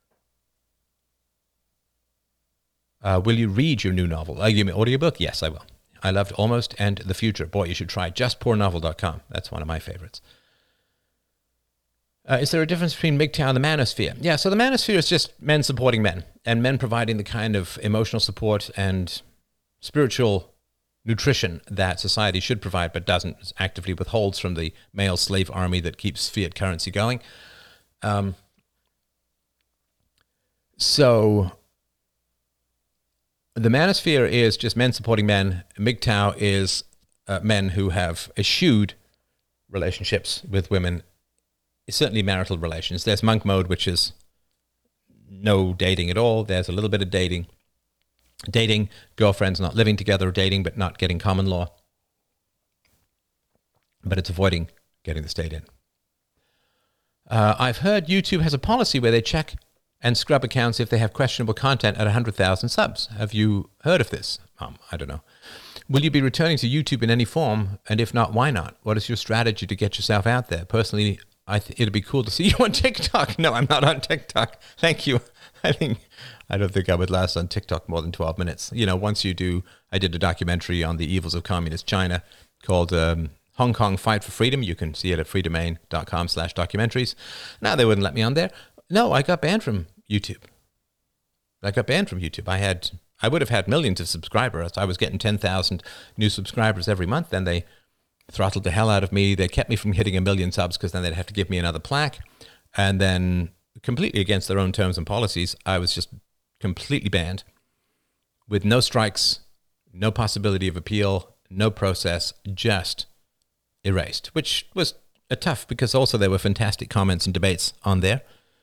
Uh, will you read your new novel? Uh, you mean audiobook? Yes, I will. I loved Almost and The Future. Boy, you should try just poor novel dot com. That's one of my favorites. Uh, is there a difference between M G T O W and the manosphere? Yeah, so the manosphere is just men supporting men and men providing the kind of emotional support and spiritual nutrition that society should provide but doesn't, actively withholds from the male slave army that keeps fiat currency going. Um, so the manosphere is just men supporting men. M G T O W is uh, men who have eschewed relationships with women, certainly marital relations. There's monk mode, which is no dating at all. There's a little bit of dating. Dating, girlfriends not living together, dating but not getting common law. But it's avoiding getting the state in. Uh, I've heard YouTube has a policy where they check and scrub accounts if they have questionable content at one hundred thousand subs. Have you heard of this? Um, I don't know. Will you be returning to YouTube in any form? And if not, why not? What is your strategy to get yourself out there? Personally, I th- it'd be cool to see you on TikTok. No, I'm not on TikTok. Thank you. I think I don't think I would last on TikTok more than twelve minutes. You know, once you do, I did a documentary on the evils of communist China called um, Hong Kong Fight for Freedom. You can see it at free domain dot com slash documentaries. Now they wouldn't let me on there. No, I got banned from YouTube. I got banned from YouTube. I had, I would have had millions of subscribers. I was getting ten thousand new subscribers every month. Then they throttled the hell out of me. They kept me from hitting a million subs because then they'd have to give me another plaque. And then completely against their own terms and policies, I was just completely banned with no strikes, no possibility of appeal, no process, just erased, which was a tough because also there were fantastic comments and debates on there.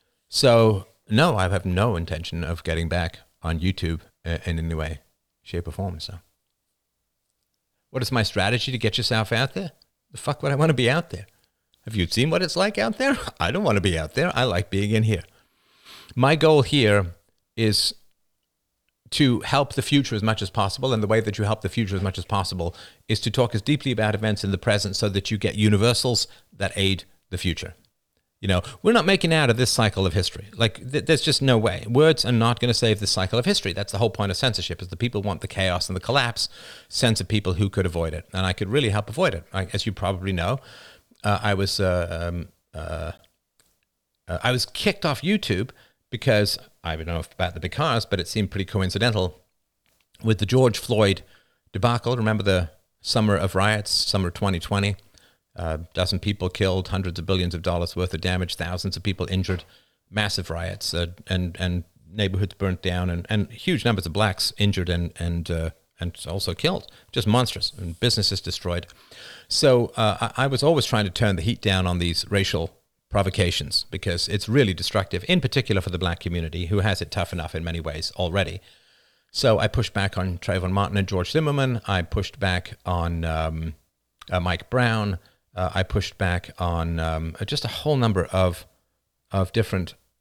So no, I have no intention of getting back on YouTube in any way, shape or form. So what is my strategy to get yourself out there? The fuck would I want to be out there? Have you seen what it's like out there? I don't want to be out there. I like being in here. My goal here is to help the future as much as possible. And the way that you help the future as much as possible is to talk as deeply about events in the present so that you get universals that aid the future. You know, we're not making out of this cycle of history. Like, th- there's just no way. Words are not going to save this cycle of history. That's the whole point of censorship, is the people want the chaos and the collapse. Censor people who could avoid it. And I could really help avoid it. I, as you probably know, uh, I was uh, um, uh, uh, I was kicked off YouTube because, I don't know if about the because, but it seemed pretty coincidental with the George Floyd debacle. Remember the summer of riots, summer twenty twenty? A uh, dozen people killed, hundreds of billions of dollars worth of damage, thousands of people injured, massive riots, uh, and and neighborhoods burnt down, and, and huge numbers of blacks injured and and uh, and also killed, just monstrous, and businesses destroyed. So uh, I, I was always trying to turn the heat down on these racial provocations because it's really destructive, in particular for the black community, who has it tough enough in many ways already. So I pushed back on Trayvon Martin and George Zimmerman. I pushed back on um, uh, Mike Brown. Uh, I pushed back on um, just a whole number of of different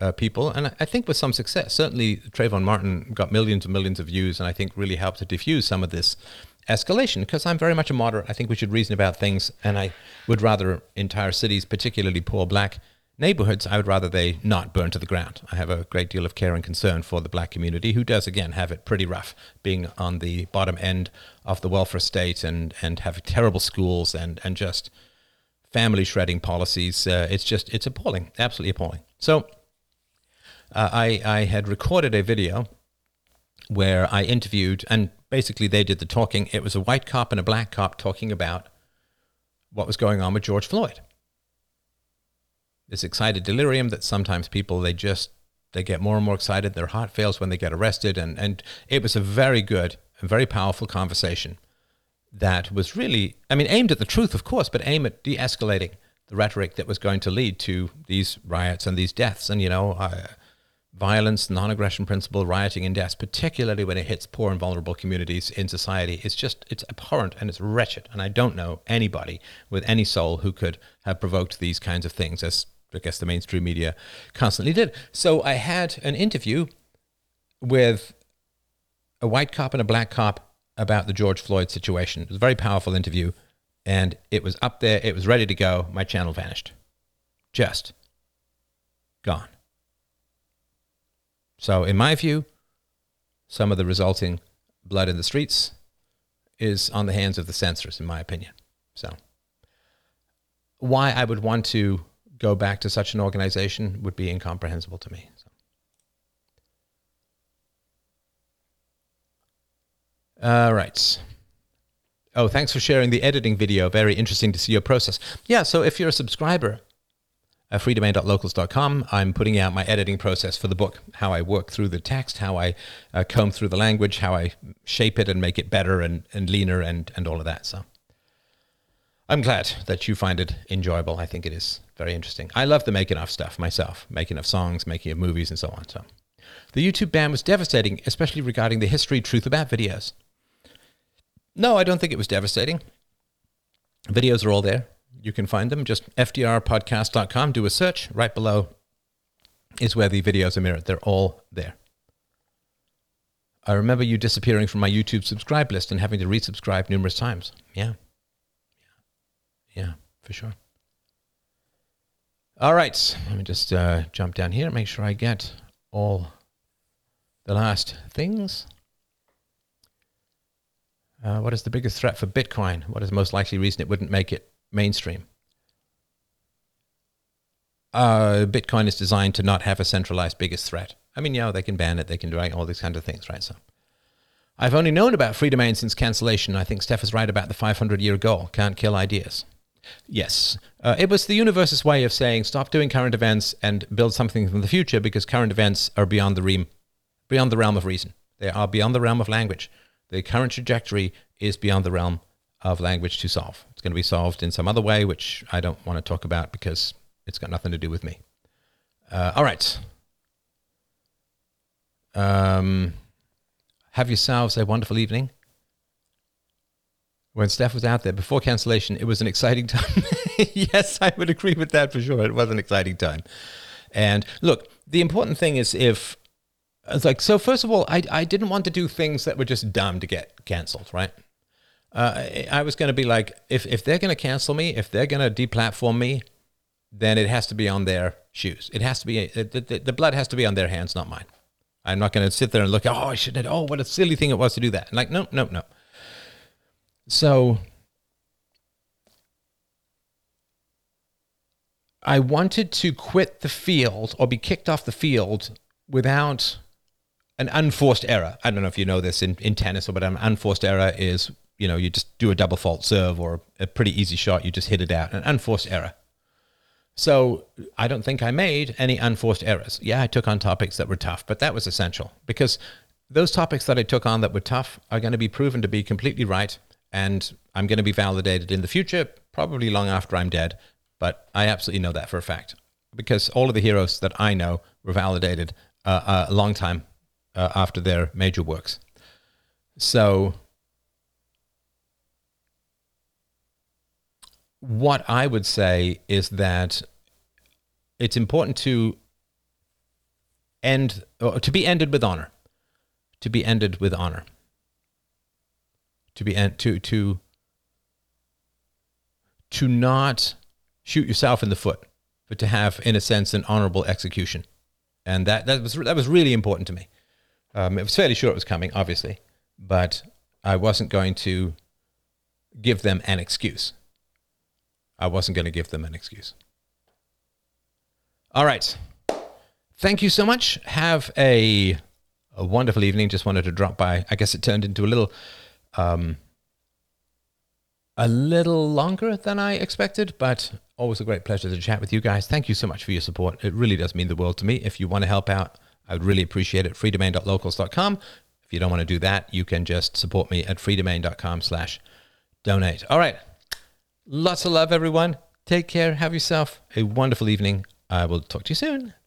uh, people, and I think with some success. Certainly, Trayvon Martin got millions and millions of views, and I think really helped to diffuse some of this escalation, because I'm very much a moderate. I think we should reason about things, and I would rather entire cities, particularly poor black neighborhoods, I would rather they not burn to the ground. I have a great deal of care and concern for the black community, who does, again, have it pretty rough, being on the bottom end of the welfare state and, and have terrible schools and, and just family shredding policies. Uh, it's just, it's appalling, absolutely appalling. So uh, I, I had recorded a video where I interviewed, and basically they did the talking. It was a white cop and a black cop talking about what was going on with George Floyd. This excited delirium that sometimes people, they just, they get more and more excited. Their heart fails when they get arrested. And, and it was a very good and very powerful conversation that was really, I mean, aimed at the truth, of course, but aimed at de-escalating the rhetoric that was going to lead to these riots and these deaths. And, you know, uh, violence, non-aggression principle, rioting and deaths, particularly when it hits poor and vulnerable communities in society, it's just, it's abhorrent and it's wretched. And I don't know anybody with any soul who could have provoked these kinds of things, as I guess the mainstream media constantly did. So I had an interview with a white cop and a black cop about the George Floyd situation. It was a very powerful interview, and it was up there. It was ready to go. My channel vanished. Just gone. So in my view, some of the resulting blood in the streets is on the hands of the censors, in my opinion. So why I would want to go back to such an organization would be incomprehensible to me. So. All right. Oh, thanks for sharing the editing video. Very interesting to see your process. Yeah, so if you're a subscriber at free domain dot locals dot com, I'm putting out my editing process for the book, how I work through the text, how I uh, comb through the language, how I shape it and make it better and, and leaner and, and all of that. So I'm glad that you find it enjoyable. I think it is very interesting. I love the making of stuff myself, making of songs, making of movies, and so on. So the YouTube ban was devastating, especially regarding the history truth about videos. No, I don't think it was devastating. Videos are all there. You can find them. Just f d r podcast dot com. Do a search. Right below is where the videos are mirrored. They're all there. I remember you disappearing from my YouTube subscribe list and having to resubscribe numerous times. Yeah. Yeah, yeah, for sure. All right. Let me just uh, jump down here and make sure I get all the last things. Uh, what is the biggest threat for Bitcoin? What is the most likely reason it wouldn't make it mainstream? Uh, Bitcoin is designed to not have a centralized biggest threat. I mean, yeah, they can ban it, they can do all these kinds of things, right? So I've only known about free domain since cancellation. I think Steph is right about the five hundred year goal. Can't kill ideas. Yes. Uh, it was the universe's way of saying, stop doing current events and build something from the future, because current events are beyond the realm, beyond the realm of reason. They are beyond the realm of language. The current trajectory is beyond the realm of language to solve. It's going to be solved in some other way, which I don't want to talk about because it's got nothing to do with me. Uh, all right. Um, have yourselves a wonderful evening. When Steph was out there before cancellation, it was an exciting time. Yes, I would agree with that for sure. It was an exciting time. And look, the important thing is if, it's like, so first of all, I, I didn't want to do things that were just dumb to get canceled, right? Uh, I, I was going to be like, if, if they're going to cancel me, if they're going to deplatform me, then it has to be on their shoes. It has to be, the, the, the blood has to be on their hands, not mine. I'm not going to sit there and look, oh, I shouldn't have, oh, what a silly thing it was to do that. Like, no, no, no. So I wanted to quit the field or be kicked off the field without an unforced error. I don't know if you know this in, in tennis or whatever. An unforced error is, you know, you just do a double fault serve or a pretty easy shot. You just hit it out. An unforced error. So I don't think I made any unforced errors. Yeah, I took on topics that were tough, but that was essential because those topics that I took on that were tough are going to be proven to be completely right. And I'm going to be validated in the future, probably long after I'm dead. But I absolutely know that for a fact because all of the heroes that I know were validated uh, a long time uh, after their major works. So what I would say is that it's important to end, or to be ended with honor, to be ended with honor, to be end, to to to not shoot yourself in the foot, but to have, in a sense, an honorable execution, and that that was that was really important to me. Um, it was fairly sure it was coming, obviously, but I wasn't going to give them an excuse. I wasn't going to give them an excuse. All right. Thank you so much. Have a, a wonderful evening. Just wanted to drop by. I guess it turned into a little, um, a little longer than I expected, but always a great pleasure to chat with you guys. Thank you so much for your support. It really does mean the world to me. If you want to help out, I would really appreciate it. freedomain dot locals dot com. If you don't want to do that, you can just support me at freedomain dot com slash donate. All right. Lots of love, everyone. Take care. Have yourself a wonderful evening. I will talk to you soon.